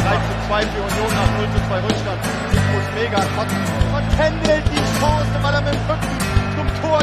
3:2 für Union nach 0:2 Rückstand. Ich muss mega kotzen. Und Kendall die Chance, weil er mit dem Rücken zum Tor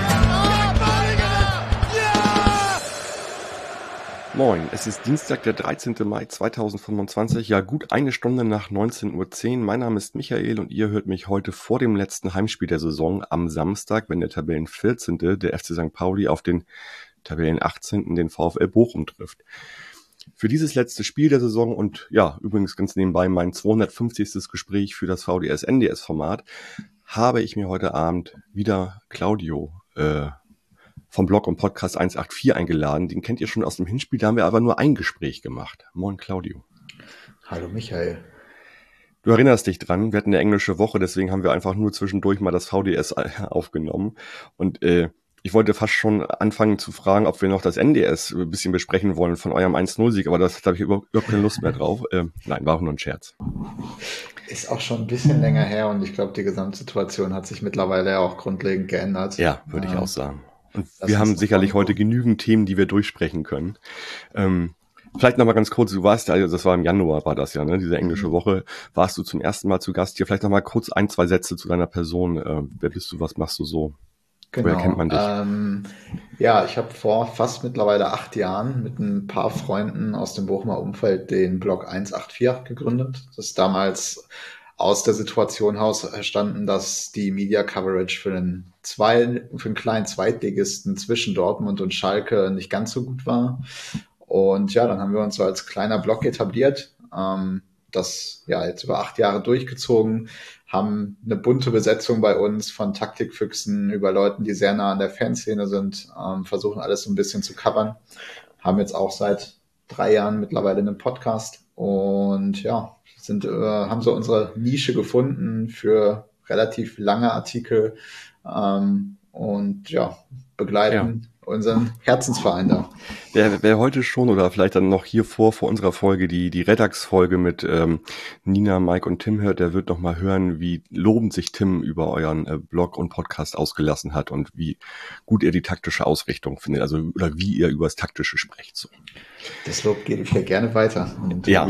Moin, es ist Dienstag, der 13. Mai 2025, ja gut eine Stunde nach 19:10 Uhr. Mein Name ist Michael und ihr hört mich heute vor dem letzten Heimspiel der Saison am Samstag, wenn der Tabellen 14. der FC St. Pauli auf den Tabellen 18. den VfL Bochum trifft. Für dieses letzte Spiel der Saison und ja, übrigens ganz nebenbei mein 250. Gespräch für das VDS-NDS-Format, habe ich mir heute Abend wieder Claudio vom Blog und Podcast 184 eingeladen. Den kennt ihr schon aus dem Hinspiel, da haben wir aber nur ein Gespräch gemacht. Moin Claudio. Hallo Michael. Du erinnerst dich dran, wir hatten eine englische Woche, deswegen haben wir einfach nur zwischendurch mal das VDS aufgenommen. Und ich wollte fast schon anfangen zu fragen, ob wir noch das NDS ein bisschen besprechen wollen von eurem 1-0-Sieg, aber das habe ich überhaupt keine Lust mehr drauf. Nein, war auch nur ein Scherz. Ist auch schon ein bisschen länger her und ich glaube, die Gesamtsituation hat sich mittlerweile auch grundlegend geändert. Ja, würde ich auch sagen. Und wir haben sicherlich heute genügend Themen, die wir durchsprechen können. Vielleicht nochmal ganz kurz, du warst ja, das war im Januar, war das ja, ne, diese englische Woche, warst du zum ersten Mal zu Gast hier. Vielleicht nochmal kurz ein, zwei Sätze zu deiner Person. Wer bist du, was machst du so? Genau. Woher kennt man dich? Ja, ich habe vor fast mittlerweile 8 Jahren mit ein paar Freunden aus dem Bochumer Umfeld den Blog 184 gegründet. Das ist damals aus der Situation heraus entstanden, dass die Media Coverage für einen kleinen Zweitligisten zwischen Dortmund und Schalke nicht ganz so gut war. Und ja, dann haben wir uns so als kleiner Blog etabliert, das ja jetzt über 8 Jahre durchgezogen, haben eine bunte Besetzung bei uns von Taktikfüchsen über Leuten, die sehr nah an der Fanszene sind, versuchen alles so ein bisschen zu covern, haben jetzt auch seit 3 Jahren mittlerweile einen Podcast und ja, haben so unsere Nische gefunden für relativ lange Artikel und ja, begleiten unseren Herzensverein da. Wer heute schon oder vielleicht dann noch hier vor unserer Folge die Reddax-Folge mit Nina, Mike und Tim hört, der wird noch mal hören, wie lobend sich Tim über euren Blog und Podcast ausgelassen hat und wie gut er die taktische Ausrichtung findet, also oder wie ihr über das Taktische sprecht. So. Das Lob gebe ich ja gerne weiter. Ja.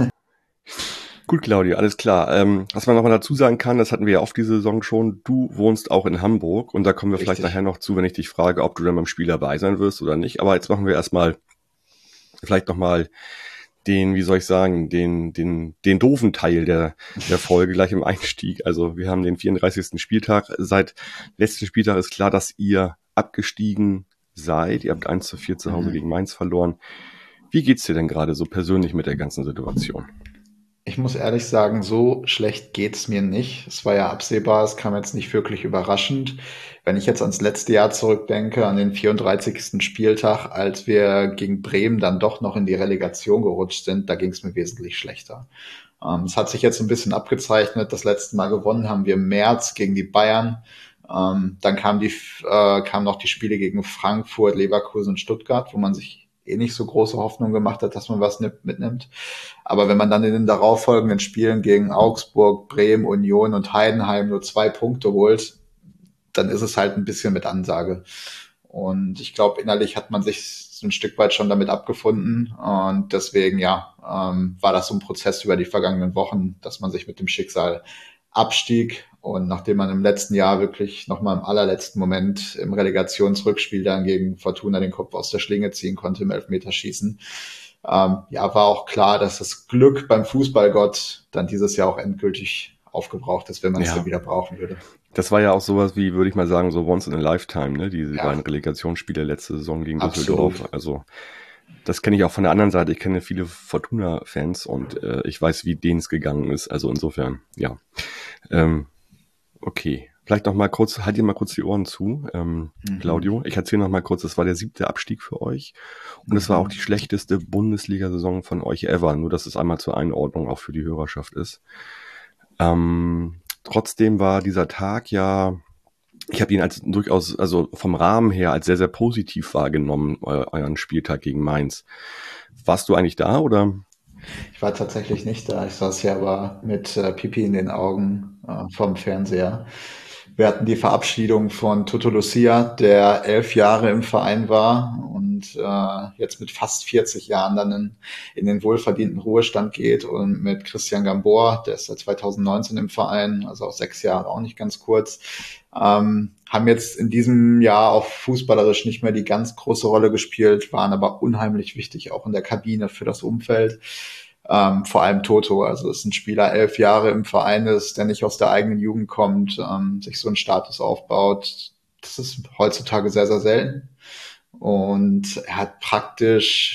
Gut, Claudia, alles klar. Was man nochmal dazu sagen kann, das hatten wir ja oft diese Saison schon, du wohnst auch in Hamburg und da kommen wir vielleicht nachher noch zu, wenn ich dich frage, ob du dann beim Spiel dabei sein wirst oder nicht. Aber jetzt machen wir erstmal vielleicht nochmal den, wie soll ich sagen, den doofen Teil der Folge gleich im Einstieg. Also wir haben den 34. Spieltag. Seit letzten Spieltag ist klar, dass ihr abgestiegen seid. Ihr habt 1:4 zu Hause gegen Mainz verloren. Wie geht's dir denn gerade so persönlich mit der ganzen Situation? Ich muss ehrlich sagen, so schlecht geht's mir nicht. Es war ja absehbar, es kam jetzt nicht wirklich überraschend. Wenn ich jetzt ans letzte Jahr zurückdenke, an den 34. Spieltag, als wir gegen Bremen dann doch noch in die Relegation gerutscht sind, da ging's mir wesentlich schlechter. Es hat sich jetzt ein bisschen abgezeichnet. Das letzte Mal gewonnen haben wir im März gegen die Bayern. Dann kamen noch die Spiele gegen Frankfurt, Leverkusen und Stuttgart, wo man sich nicht so große Hoffnung gemacht hat, dass man was mitnimmt. Aber wenn man dann in den darauffolgenden Spielen gegen Augsburg, Bremen, Union und Heidenheim nur 2 Punkte holt, dann ist es halt ein bisschen mit Ansage. Und ich glaube, innerlich hat man sich so ein Stück weit schon damit abgefunden. Und deswegen, war das so ein Prozess über die vergangenen Wochen, dass man sich mit dem Schicksal Abstieg und nachdem man im letzten Jahr wirklich nochmal im allerletzten Moment im Relegationsrückspiel dann gegen Fortuna den Kopf aus der Schlinge ziehen konnte im Elfmeterschießen, war auch klar, dass das Glück beim Fußballgott dann dieses Jahr auch endgültig aufgebraucht ist, wenn man es dann wieder brauchen würde. Das war ja auch sowas wie, würde ich mal sagen, so once in a lifetime, ne? Diese beiden Relegationsspiele letzte Saison gegen Düsseldorf. Also das kenne ich auch von der anderen Seite. Ich kenne viele Fortuna-Fans und ich weiß, wie denen es gegangen ist. Also insofern, ja. Okay. Vielleicht noch mal kurz, halt dir mal kurz die Ohren zu, Claudio. Ich erzähle noch mal kurz, das war der 7. Abstieg für euch. Und es war auch die schlechteste Bundesliga-Saison von euch ever. Nur, dass es einmal zur Einordnung auch für die Hörerschaft ist. Trotzdem war dieser Tag ja, ich habe ihn als durchaus, also vom Rahmen her, als sehr, sehr positiv wahrgenommen, euren Spieltag gegen Mainz. Warst du eigentlich da, oder? Ich war tatsächlich nicht da. Ich saß hier aber mit Pipi in den Augen vom Fernseher. Wir hatten die Verabschiedung von Toto Lucia, der 11 Jahre im Verein war und und jetzt mit fast 40 Jahren dann in den wohlverdienten Ruhestand geht, und mit Christian Gamboa, der ist seit 2019 im Verein, also auch 6 Jahre, auch nicht ganz kurz, haben jetzt in diesem Jahr auch fußballerisch nicht mehr die ganz große Rolle gespielt, waren aber unheimlich wichtig, auch in der Kabine für das Umfeld. Vor allem Toto, also ist ein Spieler, 11 Jahre im Verein ist, der nicht aus der eigenen Jugend kommt, sich so einen Status aufbaut. Das ist heutzutage sehr, sehr selten. Und er hat praktisch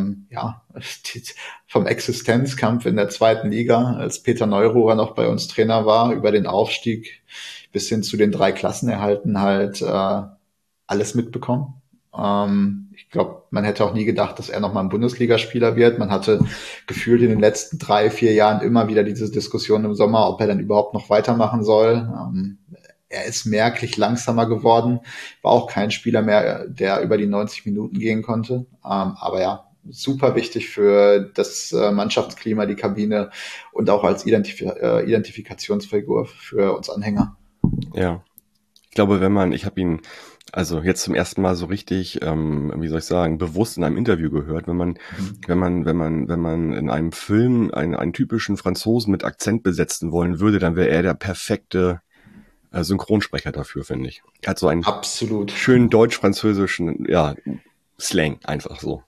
vom Existenzkampf in der zweiten Liga, als Peter Neururer noch bei uns Trainer war, über den Aufstieg bis hin zu den 3 Klassenerhalten halt alles mitbekommen. Ich glaube, man hätte auch nie gedacht, dass er nochmal ein Bundesligaspieler wird. Man hatte gefühlt in den letzten 3, 4 Jahren immer wieder diese Diskussion im Sommer, ob er dann überhaupt noch weitermachen soll. Er ist merklich langsamer geworden, war auch kein Spieler mehr, der über die 90 Minuten gehen konnte. Aber ja, super wichtig für das Mannschaftsklima, die Kabine, und auch als Identifikationsfigur für uns Anhänger. Ja, ich glaube, ich habe ihn also jetzt zum ersten Mal so richtig, wie soll ich sagen, bewusst in einem Interview gehört, wenn man in einem Film einen typischen Franzosen mit Akzent besetzen wollen würde, dann wäre er der perfekte Synchronsprecher dafür, finde ich. Er hat so einen absolut schönen deutsch-französischen, Slang, einfach so.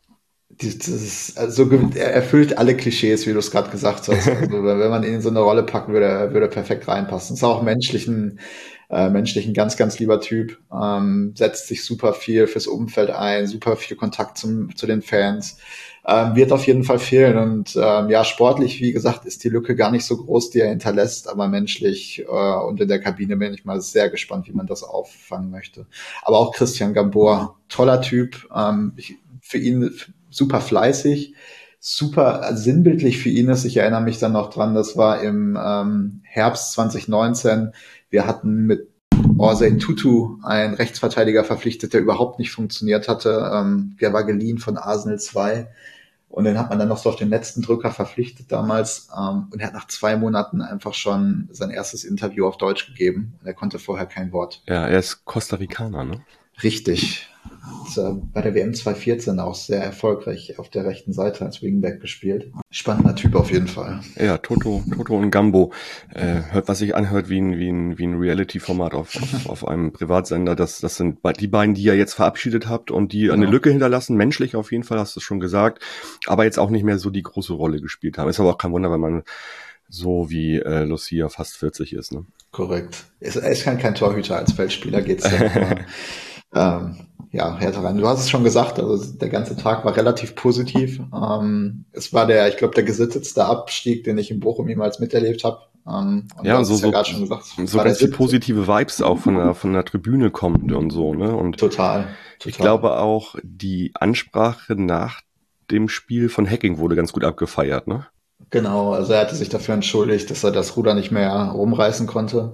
Er erfüllt alle Klischees, wie du es gerade gesagt hast. Also, wenn man ihn in so eine Rolle packen würde, würde er perfekt reinpassen. Ist auch menschlich ein ganz, ganz lieber Typ. Setzt sich super viel fürs Umfeld ein, super viel Kontakt zu den Fans. Wird auf jeden Fall fehlen. Und sportlich, wie gesagt, ist die Lücke gar nicht so groß, die er hinterlässt, aber menschlich und in der Kabine bin ich mal sehr gespannt, wie man das auffangen möchte. Aber auch Christian Gamboa, toller Typ. Für ihn super fleißig, super sinnbildlich für ihn ist. Ich erinnere mich dann noch dran, das war im Herbst 2019. Wir hatten mit Orsay Tutu einen Rechtsverteidiger verpflichtet, der überhaupt nicht funktioniert hatte. Der war geliehen von Arsenal 2. Und den hat man dann noch so auf den letzten Drücker verpflichtet damals. Und er hat nach 2 Monaten einfach schon sein erstes Interview auf Deutsch gegeben. Und er konnte vorher kein Wort. Ja, er ist Costa Ricaner, ne? Richtig. Bei der WM 2014 auch sehr erfolgreich auf der rechten Seite als Wingback gespielt. Spannender Typ auf jeden Fall. Ja, Toto und Gambo. Was sich anhört wie ein Reality-Format auf einem Privatsender. Das sind die beiden, die ihr jetzt verabschiedet habt und die eine Lücke hinterlassen. Menschlich auf jeden Fall, hast du schon gesagt. Aber jetzt auch nicht mehr so die große Rolle gespielt haben. Ist aber auch kein Wunder, wenn man so wie Lucia fast 40 ist, ne? Korrekt. Er ist kein Torhüter, als Feldspieler geht's dann härter rein. Du hast es schon gesagt, also der ganze Tag war relativ positiv. Es war ich glaube, der gesittetste Abstieg, den ich in Bochum jemals miterlebt habe. So ganz die positive Vibes auch von der Tribüne kommt und so, ne? Und total. Ich glaube auch, die Ansprache nach dem Spiel von Hacking wurde ganz gut abgefeiert, ne? Genau, also er hatte sich dafür entschuldigt, dass er das Ruder nicht mehr rumreißen konnte.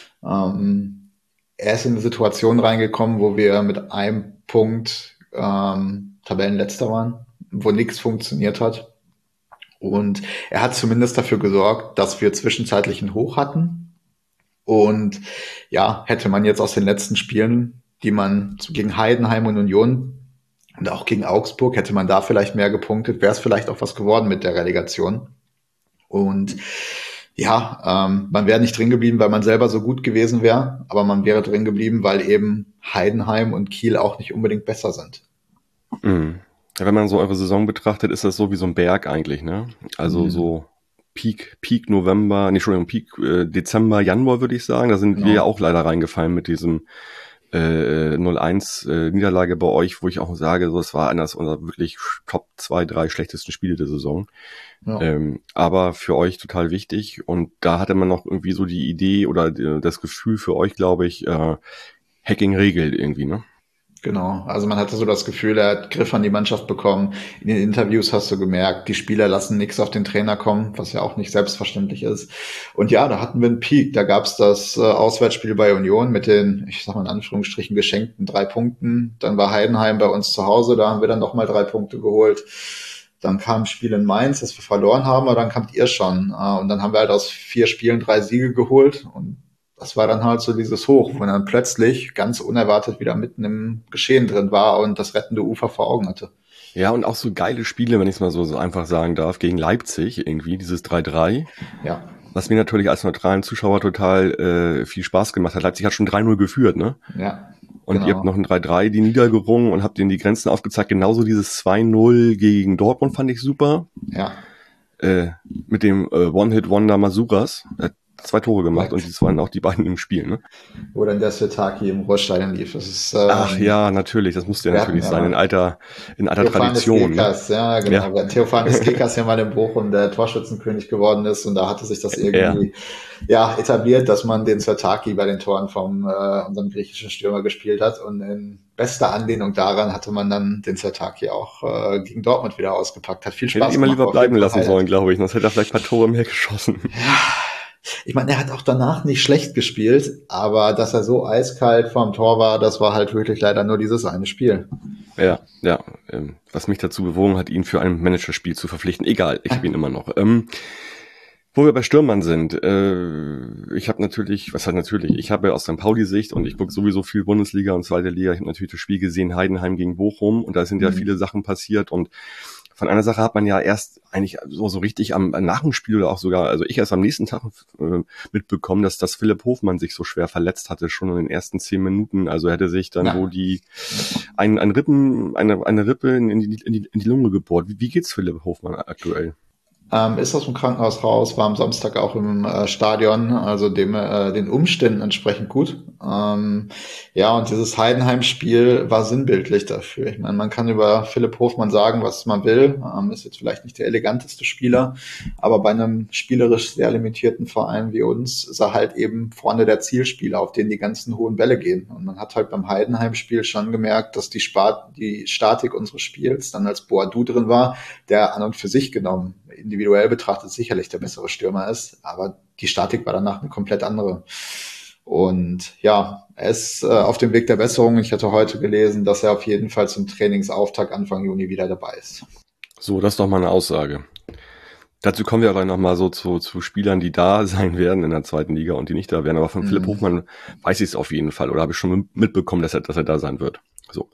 Er ist in eine Situation reingekommen, wo wir mit einem Punkt Tabellenletzter waren, wo nichts funktioniert hat. Und er hat zumindest dafür gesorgt, dass wir zwischenzeitlich ein Hoch hatten. Und hätte man jetzt aus den letzten Spielen, die man gegen Heidenheim und Union und auch gegen Augsburg, hätte man da vielleicht mehr gepunktet, wäre es vielleicht auch was geworden mit der Relegation. Und man wäre nicht drin geblieben, weil man selber so gut gewesen wäre, aber man wäre drin geblieben, weil eben Heidenheim und Kiel auch nicht unbedingt besser sind. Mhm. Ja, wenn man so eure Saison betrachtet, ist das so wie so ein Berg eigentlich, ne? Also so Peak November, Peak Dezember, Januar würde ich sagen. Da sind wir ja auch leider reingefallen mit diesem 0-1 Niederlage bei euch, wo ich auch sage, so, es war eines unserer wirklich Top 2, 3 schlechtesten Spiele der Saison. Ja. Aber für euch total wichtig. Und da hatte man noch irgendwie so die Idee oder das Gefühl für euch, glaube ich, Hacking regelt irgendwie, ne? Genau, also man hatte so das Gefühl, er hat Griff an die Mannschaft bekommen. In den Interviews hast du gemerkt, die Spieler lassen nichts auf den Trainer kommen, was ja auch nicht selbstverständlich ist. Und da hatten wir einen Peak. Da gab's das Auswärtsspiel bei Union mit den, ich sag mal in Anführungsstrichen, geschenkten 3 Punkten. Dann war Heidenheim bei uns zu Hause, da haben wir dann nochmal 3 Punkte geholt. Dann kam ein Spiel in Mainz, das wir verloren haben, aber dann kamt ihr schon. Und dann haben wir halt aus 4 Spielen 3 Siege geholt. Und das war dann halt so dieses Hoch, wo man dann plötzlich ganz unerwartet wieder mitten im Geschehen drin war und das rettende Ufer vor Augen hatte. Ja, und auch so geile Spiele, wenn ich es mal so einfach sagen darf, gegen Leipzig irgendwie, dieses 3-3. Ja. Was mir natürlich als neutralen Zuschauer total viel Spaß gemacht hat. Leipzig hat schon 3-0 geführt, ne? Ja. Und genau. ihr habt noch ein 3-3 die niedergerungen und habt denen die Grenzen aufgezeigt. Genauso dieses 2-0 gegen Dortmund fand ich super. Ja. Mit dem One-Hit-Wonder Masuras. Er hat 2 Tore gemacht und das waren auch die beiden im Spiel, ne? Wo dann der Sirtaki im Ruhrstadion lief. Das ist, Ach ja, natürlich, das musste ja natürlich sein, in alter Tradition. Gekas, ne? Ja, genau. Ja. Wenn Theophanes Gekas ja mal in Bochum der Torschützenkönig geworden ist und da hatte sich das irgendwie etabliert, dass man den Sirtaki bei den Toren vom unserem griechischen Stürmer gespielt hat und in bester Anlehnung daran hatte man dann den Sirtaki auch gegen Dortmund wieder ausgepackt. Hat viel Spaß gemacht. Hätte ihn mal lieber bleiben lassen sollen, glaube ich, sonst hätte er vielleicht ein paar Tore mehr geschossen. Ja. Ich meine, er hat auch danach nicht schlecht gespielt, aber dass er so eiskalt vorm Tor war, das war halt wirklich leider nur dieses eine Spiel. Ja, was mich dazu bewogen hat, ihn für ein Managerspiel zu verpflichten. Egal, ich habe ihn immer noch. Wo wir bei Stürmern sind, ich habe ich habe aus St. Pauli-Sicht und ich gucke sowieso viel Bundesliga und zweite Liga, ich habe natürlich das Spiel gesehen, Heidenheim gegen Bochum und da sind ja viele Sachen passiert und von einer Sache hat man ja erst eigentlich so richtig nach dem Spiel oder auch sogar, also ich erst am nächsten Tag mitbekommen, dass Philipp Hofmann sich so schwer verletzt hatte, schon in den ersten 10 Minuten. Also hätte sich dann eine Rippe in die Lunge gebohrt. Wie geht's Philipp Hofmann aktuell? Ist aus dem Krankenhaus raus, war am Samstag auch im Stadion, also den Umständen entsprechend gut. Und dieses Heidenheim-Spiel war sinnbildlich dafür. Ich meine, man kann über Philipp Hofmann sagen, was man will. Ist jetzt vielleicht nicht der eleganteste Spieler, aber bei einem spielerisch sehr limitierten Verein wie uns ist er halt eben vorne der Zielspieler, auf den die ganzen hohen Bälle gehen. Und man hat halt beim Heidenheim-Spiel schon gemerkt, dass die Statik unseres Spiels dann als Boadu drin war, der an und für sich genommen individuell betrachtet sicherlich der bessere Stürmer ist, aber die Statik war danach eine komplett andere. Und ja, er ist auf dem Weg der Besserung. Ich hatte heute gelesen, dass er auf jeden Fall zum Trainingsauftakt Anfang Juni wieder dabei ist. So, das ist doch mal eine Aussage. Dazu kommen wir aber nochmal so zu Spielern, die da sein werden in der zweiten Liga und die nicht da werden. Aber von Philipp Hofmann weiß ich es auf jeden Fall oder habe ich schon mitbekommen, dass er da sein wird. So.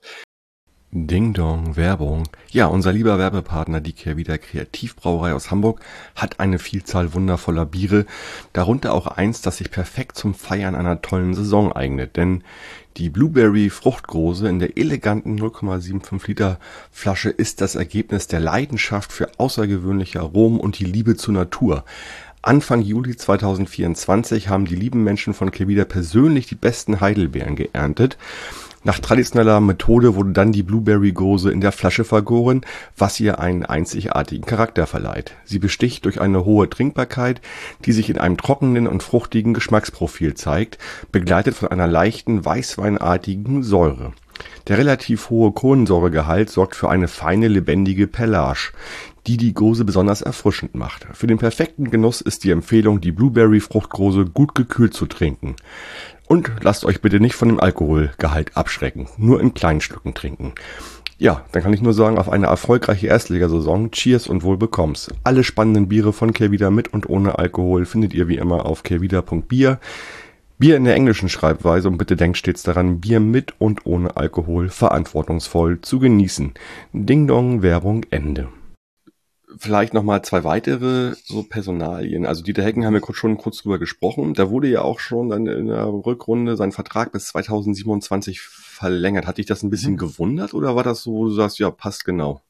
Ding Dong, Werbung. Ja, unser lieber Werbepartner, die Kehrwieder Kreativbrauerei aus Hamburg, hat eine Vielzahl wundervoller Biere, darunter auch eins, das sich perfekt zum Feiern einer tollen Saison eignet, denn die Blueberry Fruchtgroße in der eleganten 0,75 Liter Flasche ist das Ergebnis der Leidenschaft für außergewöhnliche Aromen und die Liebe zur Natur. Anfang Juli 2024 haben die lieben Menschen von Kehrwieder persönlich die besten Heidelbeeren geerntet. Nach traditioneller Methode wurde dann die Blueberry-Gose in der Flasche vergoren, was ihr einen einzigartigen Charakter verleiht. Sie besticht durch eine hohe Trinkbarkeit, die sich in einem trockenen und fruchtigen Geschmacksprofil zeigt, begleitet von einer leichten weißweinartigen Säure. Der relativ hohe Kohlensäuregehalt sorgt für eine feine, lebendige Perlage, die Gose besonders erfrischend macht. Für den perfekten Genuss ist die Empfehlung, die Blueberry-Fruchtgose gut gekühlt zu trinken. Und lasst euch bitte nicht von dem Alkoholgehalt abschrecken. Nur in kleinen Stücken trinken. Ja, dann kann ich nur sagen, auf eine erfolgreiche Erstligasaison. Cheers und wohl bekomm's. Alle spannenden Biere von Kehrwieder mit und ohne Alkohol findet ihr wie immer auf kehrwieder.bier. Bier in der englischen Schreibweise und bitte denkt stets daran, Bier mit und ohne Alkohol verantwortungsvoll zu genießen. Ding Dong, Werbung, Ende. Vielleicht nochmal 2 weitere so Personalien. Also Dieter Hecken haben wir schon kurz drüber gesprochen. Da wurde ja auch schon dann in der Rückrunde sein Vertrag bis 2027 verlängert. Hat dich das ein bisschen gewundert oder war das so, wo du sagst, ja, passt genau?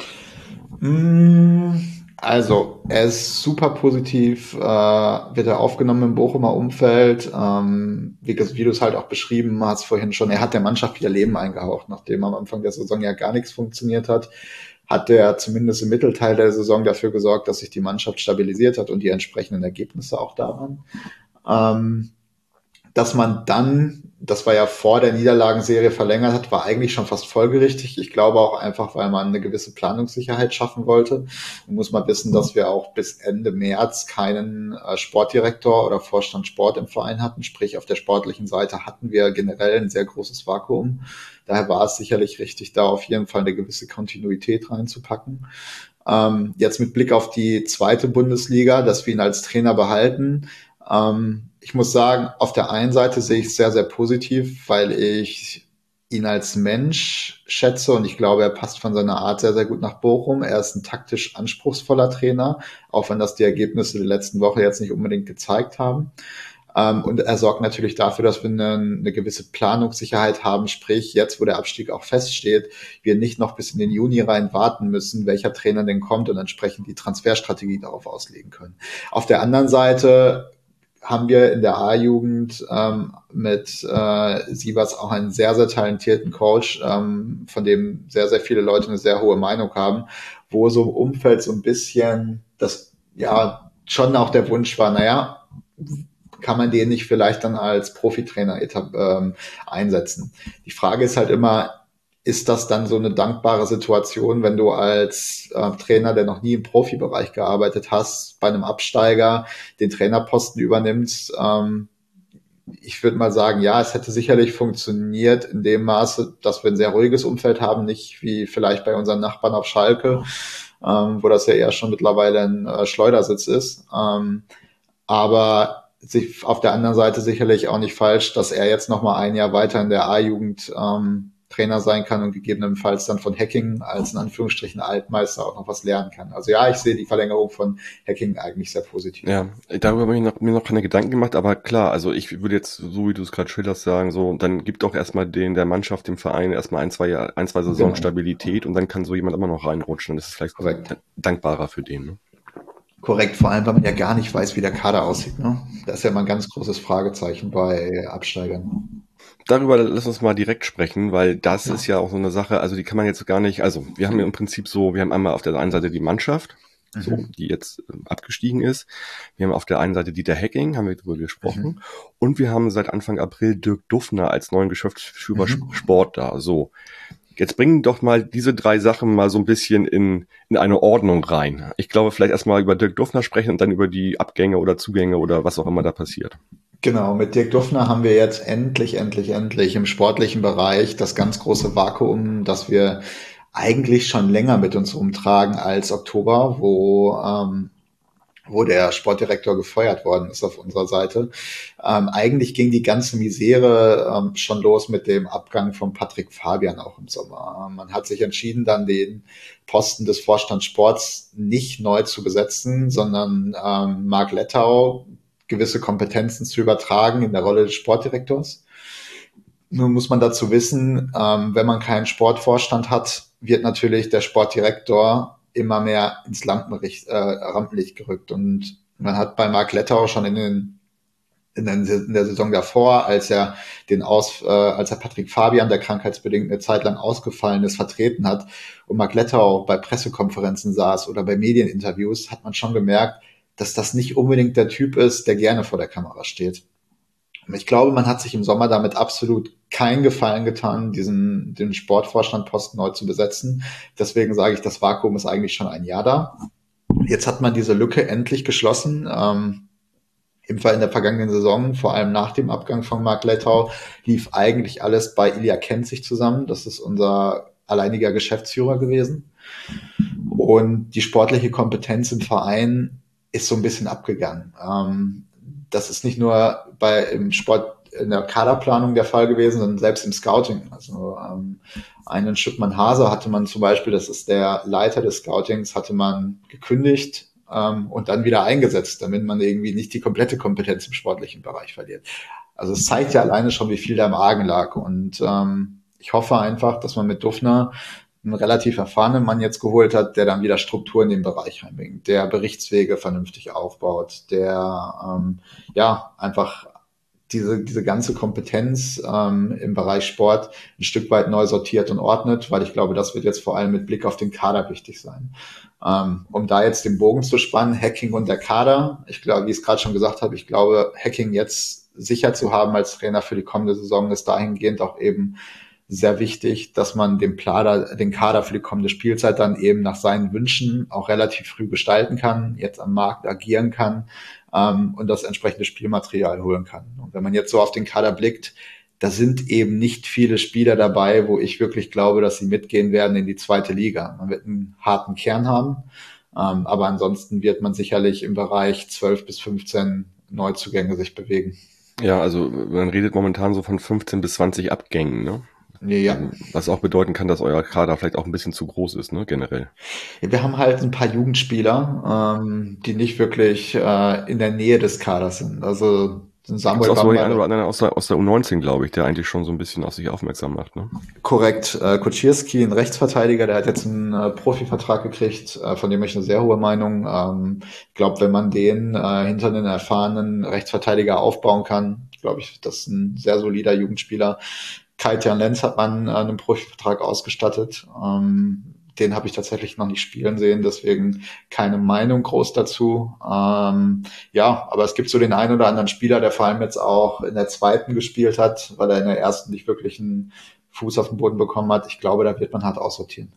Also, er ist super positiv, wird er aufgenommen im Bochumer Umfeld. Wie du es halt auch beschrieben hast vorhin schon, er hat der Mannschaft wieder Leben eingehaucht, nachdem am Anfang der Saison ja gar nichts funktioniert hat. Hat er zumindest im Mittelteil der Saison dafür gesorgt, dass sich die Mannschaft stabilisiert hat und die entsprechenden Ergebnisse auch da waren. Dass man dann, das war ja vor der Niederlagenserie verlängert hat, war eigentlich schon fast folgerichtig. Ich glaube auch einfach, weil man eine gewisse Planungssicherheit schaffen wollte. Man muss mal wissen, dass wir auch bis Ende März keinen Sportdirektor oder Vorstand Sport im Verein hatten. Sprich, auf der sportlichen Seite hatten wir generell ein sehr großes Vakuum. Daher war es sicherlich richtig, da auf jeden Fall eine gewisse Kontinuität reinzupacken. Jetzt mit Blick auf die zweite Bundesliga, dass wir ihn als Trainer behalten, Ich muss sagen, auf der einen Seite sehe ich es sehr, sehr positiv, weil ich ihn als Mensch schätze und ich glaube, er passt von seiner Art sehr, sehr gut nach Bochum. Er ist ein taktisch anspruchsvoller Trainer, auch wenn das die Ergebnisse der letzten Woche jetzt nicht unbedingt gezeigt haben. Und er sorgt natürlich dafür, dass wir eine gewisse Planungssicherheit haben, sprich jetzt, wo der Abstieg auch feststeht, wir nicht noch bis in den Juni rein warten müssen, welcher Trainer denn kommt und entsprechend die Transferstrategie darauf auslegen können. Auf der anderen Seite haben wir in der A-Jugend mit Siebers auch einen sehr, sehr talentierten Coach, von dem sehr, sehr viele Leute eine sehr hohe Meinung haben, wo so im Umfeld so ein bisschen das, ja, schon auch der Wunsch war, naja, kann man den nicht vielleicht dann als Profitrainer einsetzen. Die Frage ist halt immer, ist das dann so eine dankbare Situation, wenn du als Trainer, der noch nie im Profibereich gearbeitet hast, bei einem Absteiger den Trainerposten übernimmst? Ich würde mal sagen, ja, es hätte sicherlich funktioniert in dem Maße, dass wir ein sehr ruhiges Umfeld haben, nicht wie vielleicht bei unseren Nachbarn auf Schalke, wo das ja eher schon mittlerweile ein Schleudersitz ist. Aber auf der anderen Seite sicherlich auch nicht falsch, dass er jetzt noch mal ein Jahr weiter in der A-Jugend Trainer sein kann und gegebenenfalls dann von Hacking als in Anführungsstrichen Altmeister auch noch was lernen kann. Also ja, ich sehe die Verlängerung von Hacking eigentlich sehr positiv. Ja, darüber habe ich mir noch keine Gedanken gemacht, aber klar, also ich würde jetzt, so wie du es gerade schilderst, sagen, so, dann gibt doch erstmal der Mannschaft, dem Verein erstmal ein, zwei Saison Stabilität und dann kann so jemand immer noch reinrutschen und das ist vielleicht korrekt dankbarer für den, ne? Korrekt, vor allem, weil man ja gar nicht weiß, wie der Kader aussieht, ne? Das ist ja immer ein ganz großes Fragezeichen bei Absteigern. Darüber lass uns mal direkt sprechen, weil das ist ja auch so eine Sache, also die kann man jetzt gar nicht, also wir haben ja im Prinzip so, wir haben einmal auf der einen Seite die Mannschaft, so, die jetzt abgestiegen ist. Wir haben auf der einen Seite Dieter Hecking, haben wir darüber gesprochen. Und wir haben seit Anfang April Dirk Duffner als neuen Geschäftsführer Sport da, so. Jetzt bringen doch mal diese drei Sachen mal so ein bisschen in eine Ordnung rein. Ich glaube, vielleicht erstmal über Dirk Duffner sprechen und dann über die Abgänge oder Zugänge oder was auch immer da passiert. Genau, mit Dirk Duffner haben wir jetzt endlich im sportlichen Bereich das ganz große Vakuum, das wir eigentlich schon länger mit uns rumtragen als Oktober, wo der Sportdirektor gefeuert worden ist auf unserer Seite. Eigentlich ging die ganze Misere schon los mit dem Abgang von Patrick Fabian auch im Sommer. Man hat sich entschieden, dann den Posten des Vorstands Sports nicht neu zu besetzen, sondern Marc Lettau gewisse Kompetenzen zu übertragen in der Rolle des Sportdirektors. Nun muss man dazu wissen, wenn man keinen Sportvorstand hat, wird natürlich der Sportdirektor immer mehr ins Rampenlicht gerückt. Und man hat bei Marc Lettau schon in der Saison davor, als er Patrick Fabian, der krankheitsbedingt eine Zeit lang ausgefallen ist, vertreten hat und Marc Lettau bei Pressekonferenzen saß oder bei Medieninterviews, hat man schon gemerkt, dass das nicht unbedingt der Typ ist, der gerne vor der Kamera steht. Und ich glaube, man hat sich im Sommer damit absolut keinen Gefallen getan, den Sportvorstandposten neu zu besetzen. Deswegen sage ich, das Vakuum ist eigentlich schon ein Jahr da. Jetzt hat man diese Lücke endlich geschlossen. Im Fall in der vergangenen Saison, vor allem nach dem Abgang von Marc Lettau, lief eigentlich alles bei Ilja Kenzig zusammen. Das ist unser alleiniger Geschäftsführer gewesen. Und die sportliche Kompetenz im Verein ist so ein bisschen abgegangen. Das ist nicht nur im Sport in der Kaderplanung der Fall gewesen, sondern selbst im Scouting. Also einen Schippmann Hase hatte man zum Beispiel, das ist der Leiter des Scoutings, hatte man gekündigt und dann wieder eingesetzt, damit man irgendwie nicht die komplette Kompetenz im sportlichen Bereich verliert. Also es zeigt ja alleine schon, wie viel da im Argen lag. Und ich hoffe einfach, dass man mit Duffner einen relativ erfahrenen Mann jetzt geholt hat, der dann wieder Struktur in den Bereich reinbringt, der Berichtswege vernünftig aufbaut, der einfach diese ganze Kompetenz im Bereich Sport ein Stück weit neu sortiert und ordnet, weil ich glaube, das wird jetzt vor allem mit Blick auf den Kader wichtig sein. Um da jetzt den Bogen zu spannen, Hacking und der Kader, ich glaube, wie ich es gerade schon gesagt habe, ich glaube, Hacking jetzt sicher zu haben als Trainer für die kommende Saison ist dahingehend auch eben sehr wichtig, dass man den Kader für die kommende Spielzeit dann eben nach seinen Wünschen auch relativ früh gestalten kann, jetzt am Markt agieren kann und das entsprechende Spielmaterial holen kann. Und wenn man jetzt so auf den Kader blickt, da sind eben nicht viele Spieler dabei, wo ich wirklich glaube, dass sie mitgehen werden in die zweite Liga. Man wird einen harten Kern haben, aber ansonsten wird man sicherlich im Bereich 12 bis 15 Neuzugänge sich bewegen. Ja, also man redet momentan so von 15 bis 20 Abgängen, ne? Ja. Was auch bedeuten kann, dass euer Kader vielleicht auch ein bisschen zu groß ist, ne, generell. Ja, wir haben halt ein paar Jugendspieler, die nicht wirklich in der Nähe des Kaders sind. Also Gibt's Samuel auch so den einen Bamba, oder anderen aus der U19, glaube ich, der eigentlich schon so ein bisschen auf sich aufmerksam macht, ne? korrekt. Kuczierski, ein Rechtsverteidiger, der hat jetzt einen Profivertrag gekriegt, von dem habe ich eine sehr hohe Meinung. Ich glaube, wenn man den hinter einen erfahrenen Rechtsverteidiger aufbauen kann, glaube ich, das ist ein sehr solider Jugendspieler. Kai-Tian Lenz hat man einen Profivertrag ausgestattet. Den habe ich tatsächlich noch nicht spielen sehen, deswegen keine Meinung groß dazu. Ja, aber es gibt so den einen oder anderen Spieler, der vor allem jetzt auch in der zweiten gespielt hat, weil er in der ersten nicht wirklich einen Fuß auf den Boden bekommen hat. Ich glaube, da wird man hart aussortieren.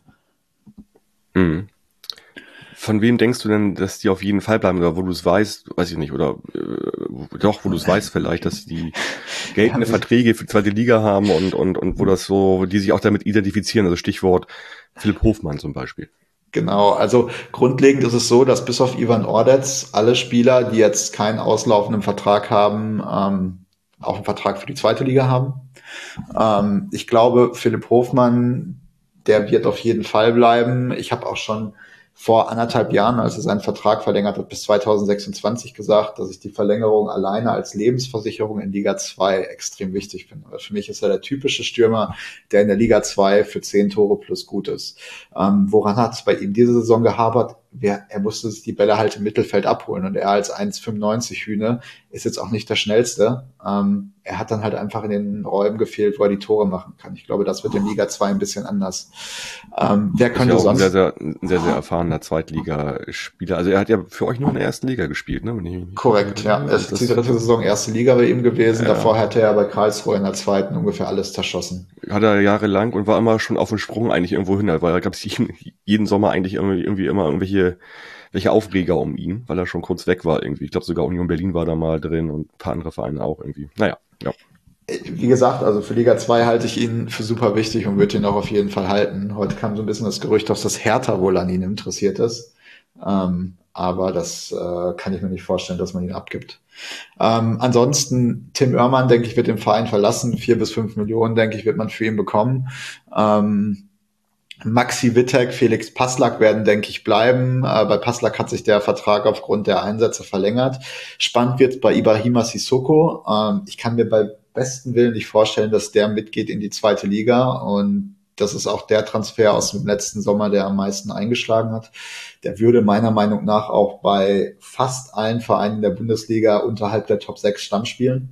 Mhm. Von wem denkst du denn, dass die auf jeden Fall bleiben, oder wo du es weißt, weiß ich nicht, oder doch, wo du es weißt vielleicht, dass die geltende Verträge für die zweite Liga haben und wo das so, die sich auch damit identifizieren, also Stichwort Philipp Hofmann zum Beispiel. Genau, also grundlegend ist es so, dass bis auf Ivan Ordetz alle Spieler, die jetzt keinen auslaufenden Vertrag haben, auch einen Vertrag für die zweite Liga haben. Ich glaube, Philipp Hofmann, der wird auf jeden Fall bleiben. Ich habe auch schon vor 1,5 Jahren, als er seinen Vertrag verlängert hat, bis 2026 gesagt, dass ich die Verlängerung alleine als Lebensversicherung in Liga 2 extrem wichtig finde. Weil für mich ist er der typische Stürmer, der in der Liga 2 für 10 Tore plus gut ist. Woran hat es bei ihm diese Saison gehapert? Er musste sich die Bälle halt im Mittelfeld abholen und er als 1,95 Hühne ist jetzt auch nicht der Schnellste. Er hat dann halt einfach in den Räumen gefehlt, wo er die Tore machen kann. Ich glaube, das wird in Liga 2 ein bisschen anders. Wer könnte ja sonst? Ein sehr erfahrener Zweitligaspieler. Also er hat ja für euch nur in der ersten Liga gespielt, ne? Korrekt, ja. Es ist die dritte Saison erste Liga bei ihm gewesen. Ja. Davor hatte er bei Karlsruhe in der zweiten ungefähr alles zerschossen. Hat er jahrelang und war immer schon auf dem Sprung eigentlich irgendwo hin, weil da gab es jeden Sommer eigentlich irgendwie immer welche Aufreger um ihn, weil er schon kurz weg war irgendwie. Ich glaube sogar Union Berlin war da mal drin und ein paar andere Vereine auch irgendwie. Naja, ja. Wie gesagt, also für Liga 2 halte ich ihn für super wichtig und würde ihn auch auf jeden Fall halten. Heute kam so ein bisschen das Gerücht, dass das Hertha wohl an ihn interessiert ist. Aber das kann ich mir nicht vorstellen, dass man ihn abgibt. Ansonsten, Tim Oermann, denke ich, wird den Verein verlassen. 4 bis 5 Millionen, denke ich, wird man für ihn bekommen. Maxi Wittek, Felix Passlack werden, denke ich, bleiben. Bei Passlack hat sich der Vertrag aufgrund der Einsätze verlängert. Spannend wird bei Ibrahima Sissoko. Ich kann mir bei besten Willen nicht vorstellen, dass der mitgeht in die zweite Liga. Und das ist auch der Transfer aus dem letzten Sommer, der am meisten eingeschlagen hat. Der würde meiner Meinung nach auch bei fast allen Vereinen der Bundesliga unterhalb der Top 6 Stamm spielen.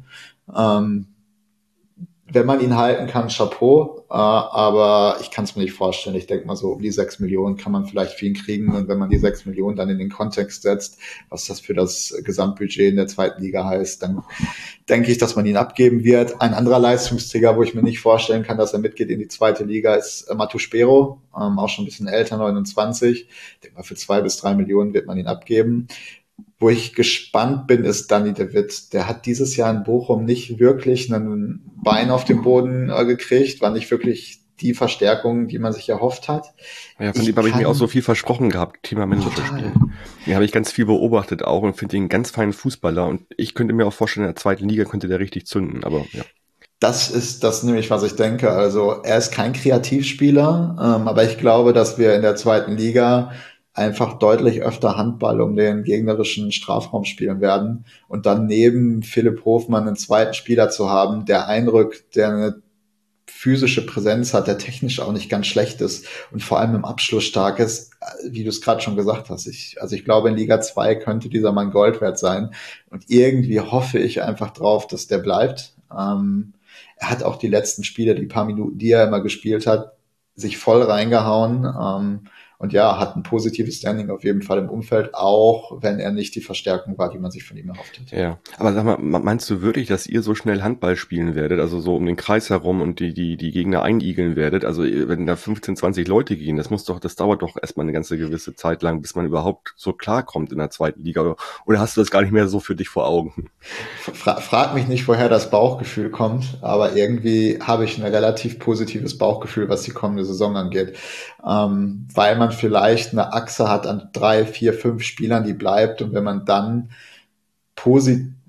Wenn man ihn halten kann, Chapeau, aber ich kann es mir nicht vorstellen. Ich denke mal so, um die 6 Millionen kann man vielleicht für ihn kriegen. Und wenn man die 6 Millionen dann in den Kontext setzt, was das für das Gesamtbudget in der zweiten Liga heißt, dann denke ich, dass man ihn abgeben wird. Ein anderer Leistungsträger, wo ich mir nicht vorstellen kann, dass er mitgeht in die zweite Liga, ist Matu Spero, auch schon ein bisschen älter, 29. Ich denke mal, für 2 bis 3 Millionen wird man ihn abgeben. Wo ich gespannt bin, ist Dani de Witt. Der hat dieses Jahr in Bochum nicht wirklich einen Bein auf den Boden gekriegt, war nicht wirklich die Verstärkung, die man sich erhofft hat. Ja, von dem habe ich mir auch so viel versprochen gehabt, Thema Managerspiel. Den habe ich ganz viel beobachtet auch und finde ihn einen ganz feinen Fußballer. Und ich könnte mir auch vorstellen, in der zweiten Liga könnte der richtig zünden, aber ja. Das ist das nämlich, was ich denke. Also er ist kein Kreativspieler, aber ich glaube, dass wir in der zweiten Liga einfach deutlich öfter Handball um den gegnerischen Strafraum spielen werden und dann neben Philipp Hofmann einen zweiten Spieler zu haben, der einrückt, der eine physische Präsenz hat, der technisch auch nicht ganz schlecht ist und vor allem im Abschluss stark ist, wie du es gerade schon gesagt hast. Ich glaube, in Liga 2 könnte dieser Mann Gold wert sein und irgendwie hoffe ich einfach drauf, dass der bleibt. Er hat auch die letzten Spiele, die paar Minuten, die er immer gespielt hat, sich voll reingehauen. Und ja, hat ein positives Standing auf jeden Fall im Umfeld, auch wenn er nicht die Verstärkung war, die man sich von ihm erhofft hat. Ja, aber sag mal, meinst du wirklich, dass ihr so schnell Handball spielen werdet, also so um den Kreis herum und die Gegner einigeln werdet? Also wenn da 15, 20 Leute gehen, das dauert doch erstmal eine ganze gewisse Zeit lang, bis man überhaupt so klarkommt in der zweiten Liga. Oder hast du das gar nicht mehr so für dich vor Augen? Frag mich nicht, woher das Bauchgefühl kommt, aber irgendwie habe ich ein relativ positives Bauchgefühl, was die kommende Saison angeht. Weil man vielleicht eine Achse hat an 3, 4, 5 Spielern, die bleibt und wenn man dann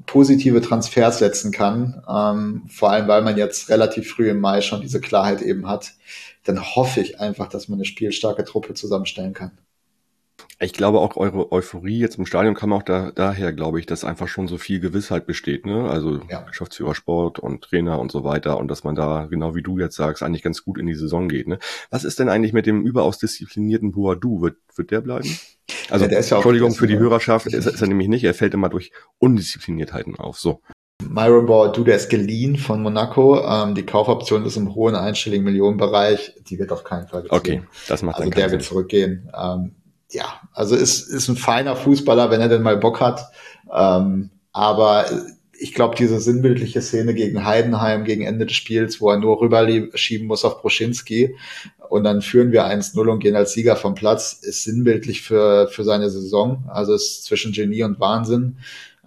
positive Transfers setzen kann, vor allem weil man jetzt relativ früh im Mai schon diese Klarheit eben hat, dann hoffe ich einfach, dass man eine spielstarke Truppe zusammenstellen kann. Ich glaube auch, eure Euphorie jetzt im Stadion kam auch daher, glaube ich, dass einfach schon so viel Gewissheit besteht, ne? Also Geschäftsführer Sport und Trainer und so weiter und dass man da, genau wie du jetzt sagst, eigentlich ganz gut in die Saison geht, ne? Was ist denn eigentlich mit dem überaus disziplinierten Boadu? Wird der bleiben? Also, der ist ja Entschuldigung für die Hörerschaft, ist er nämlich nicht, er fällt immer durch Undiszipliniertheiten auf, so. Myron Boadu, der ist geliehen von Monaco. Die Kaufoption ist im hohen einstelligen Millionenbereich. Die wird auf keinen Fall gezogen. Okay, das macht also der wird zurückgehen. Also ist ein feiner Fußballer, wenn er denn mal Bock hat. Aber ich glaube, diese sinnbildliche Szene gegen Heidenheim, gegen Ende des Spiels, wo er nur rüberschieben muss auf Broschinski und dann führen wir 1-0 und gehen als Sieger vom Platz, ist sinnbildlich für seine Saison. Also ist zwischen Genie und Wahnsinn.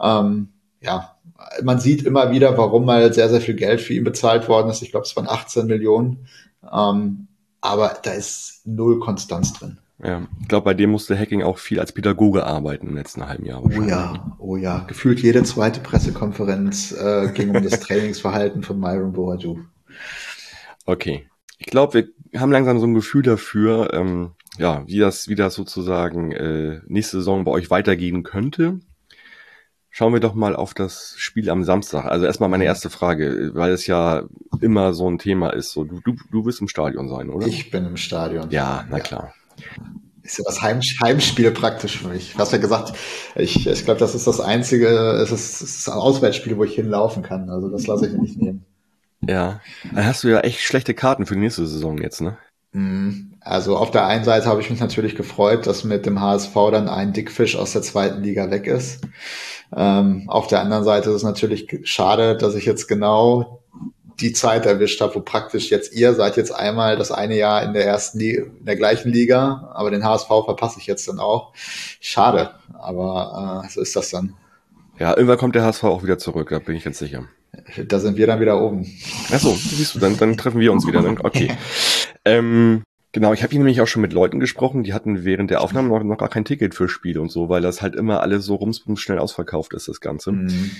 Man sieht immer wieder, warum mal sehr, sehr viel Geld für ihn bezahlt worden ist. Ich glaube, es waren 18 Millionen. Aber da ist null Konstanz drin. Ja, ich glaube, bei dem musste Hacking auch viel als Pädagoge arbeiten im letzten halben Jahr. Oh ja. Gefühlt jede zweite Pressekonferenz ging um das Trainingsverhalten von Myron Boadu. Okay. Ich glaube, wir haben langsam so ein Gefühl dafür, wie das sozusagen nächste Saison bei euch weitergehen könnte. Schauen wir doch mal auf das Spiel am Samstag. Also erstmal meine erste Frage, weil es ja immer so ein Thema ist. So, du wirst im Stadion sein, oder? Ich bin im Stadion. Ja, na klar. Ist ja das Heimspiel praktisch für mich. Du hast ja gesagt, ich glaube, das ist das einzige, es ist ein Auswärtsspiel, wo ich hinlaufen kann. Also das lasse ich mir nicht nehmen. Ja, dann hast du ja echt schlechte Karten für die nächste Saison jetzt, ne? Also auf der einen Seite habe ich mich natürlich gefreut, dass mit dem HSV dann ein Dickfisch aus der zweiten Liga weg ist. Auf der anderen Seite ist es natürlich schade, dass ich jetzt genau die Zeit erwischt habe, wo praktisch ihr seid jetzt einmal das eine Jahr in der ersten Liga, in der gleichen Liga, aber den HSV verpasse ich jetzt dann auch. Schade, aber so ist das dann. Ja, irgendwann kommt der HSV auch wieder zurück, da bin ich ganz sicher. Da sind wir dann wieder oben. Achso, siehst du, dann treffen wir uns wieder. Okay. Genau, ich habe hier nämlich auch schon mit Leuten gesprochen, die hatten während der Aufnahme noch gar kein Ticket für Spiel und so, weil das halt immer alles so rumsbums schnell ausverkauft ist, das Ganze.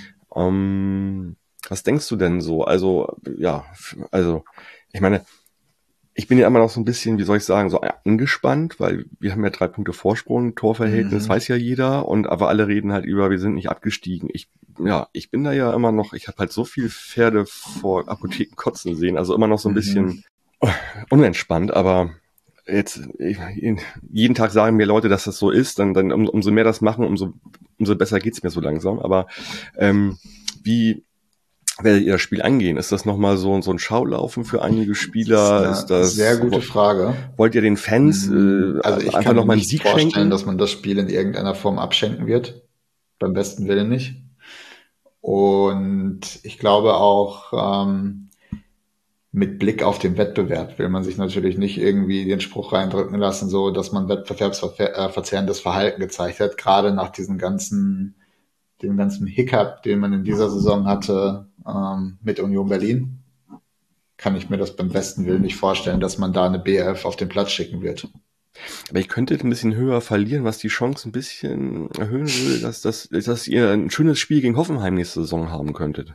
Was denkst du denn so? Also, ich meine, ich bin ja immer noch so ein bisschen, wie soll ich sagen, so angespannt, weil wir haben ja 3 Punkte Vorsprung, Torverhältnis weiß ja jeder, aber alle reden halt über, wir sind nicht abgestiegen. Ich bin da ja immer noch, ich habe halt so viel Pferde vor Apotheken kotzen sehen, also immer noch so ein bisschen unentspannt, aber jetzt jeden Tag sagen mir Leute, dass das so ist, dann umso mehr das machen, umso besser geht's mir so langsam. Aber wie werdet ihr das Spiel angehen? Ist das nochmal so ein Schaulaufen für einige Spieler? Das ist eine sehr gute Frage. Wollt ihr den Fans also ich einfach nochmal einen Sieg vorstellen, schenken? Dass man das Spiel in irgendeiner Form abschenken wird? Beim besten Willen nicht. Und ich glaube auch, mit Blick auf den Wettbewerb will man sich natürlich nicht irgendwie den Spruch reindrücken lassen, so dass man wettbewerbsverzerrendes Verhalten gezeigt hat, gerade nach dem ganzen Hiccup, den man in dieser Saison hatte mit Union Berlin, kann ich mir das beim besten Willen nicht vorstellen, dass man da eine BF auf den Platz schicken wird. Aber ich könnte ein bisschen höher verlieren, was die Chance ein bisschen erhöhen will, dass ihr ein schönes Spiel gegen Hoffenheim nächste Saison haben könntet.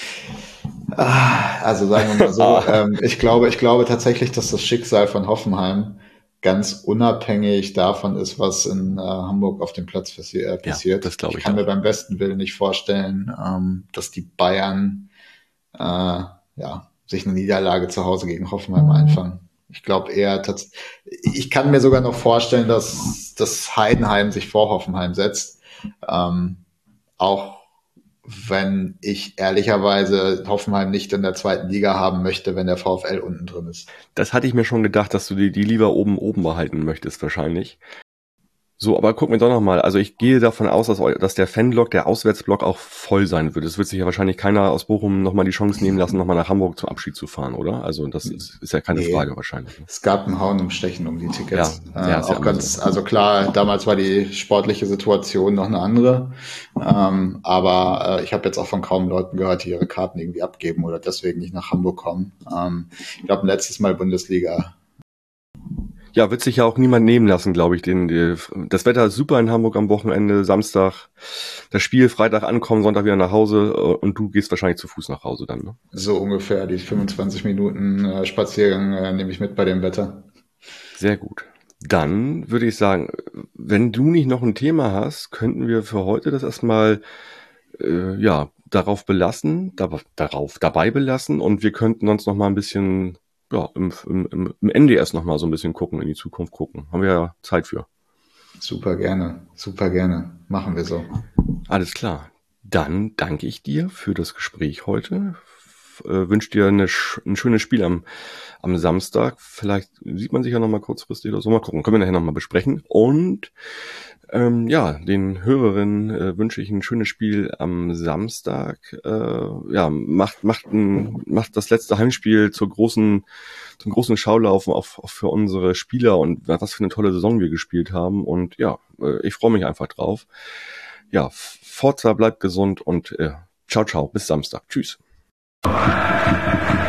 Also sagen wir mal so, ich glaube tatsächlich, dass das Schicksal von Hoffenheim ganz unabhängig davon ist, was in Hamburg auf dem Platz passiert. Ja, das glaube ich. Ich kann mir beim besten Willen nicht vorstellen, dass die Bayern sich eine Niederlage zu Hause gegen Hoffenheim einfangen. Ich glaube eher, ich kann mir sogar noch vorstellen, dass das Heidenheim sich vor Hoffenheim setzt. Auch wenn ich ehrlicherweise Hoffenheim nicht in der zweiten Liga haben möchte, wenn der VfL unten drin ist. Das hatte ich mir schon gedacht, dass du die lieber oben behalten möchtest wahrscheinlich. So, aber gucken wir doch nochmal. Also ich gehe davon aus, dass der Fanblock, der Auswärtsblock auch voll sein wird. Es wird sich ja wahrscheinlich keiner aus Bochum nochmal die Chance nehmen lassen, nochmal nach Hamburg zum Abschied zu fahren, oder? Also das ist ja keine Frage wahrscheinlich. Es gab ein Hauen und Stechen um die Tickets. Ja, auch ganz, also klar, damals war die sportliche Situation noch eine andere. Aber ich habe jetzt auch von kaum Leuten gehört, die ihre Karten irgendwie abgeben oder deswegen nicht nach Hamburg kommen. Ich glaube, letztes Mal Bundesliga. Ja, wird sich ja auch niemand nehmen lassen, glaube ich. Das Wetter ist super in Hamburg am Wochenende, Samstag das Spiel, Freitag ankommen, Sonntag wieder nach Hause und du gehst wahrscheinlich zu Fuß nach Hause dann, ne? So ungefähr die 25 Minuten Spaziergang nehme ich mit bei dem Wetter. Sehr gut. Dann würde ich sagen, wenn du nicht noch ein Thema hast, könnten wir für heute das erstmal dabei belassen und wir könnten uns noch mal ein bisschen im Ende erst noch mal so ein bisschen gucken, in die Zukunft gucken. Haben wir ja Zeit für. Super gerne. Machen wir so. Alles klar. Dann danke ich dir für das Gespräch heute. Wünsche dir ein schönes Spiel am Samstag. Vielleicht sieht man sich ja noch mal kurzfristig oder so. Mal gucken. Können wir nachher noch mal besprechen. Und den Hörerinnen wünsche ich ein schönes Spiel am Samstag. Macht das letzte Heimspiel zum großen Schaulaufen auch für unsere Spieler und was für eine tolle Saison wir gespielt haben. Und ich freue mich einfach drauf. Ja, Forza, bleibt gesund und ciao, bis Samstag. Tschüss.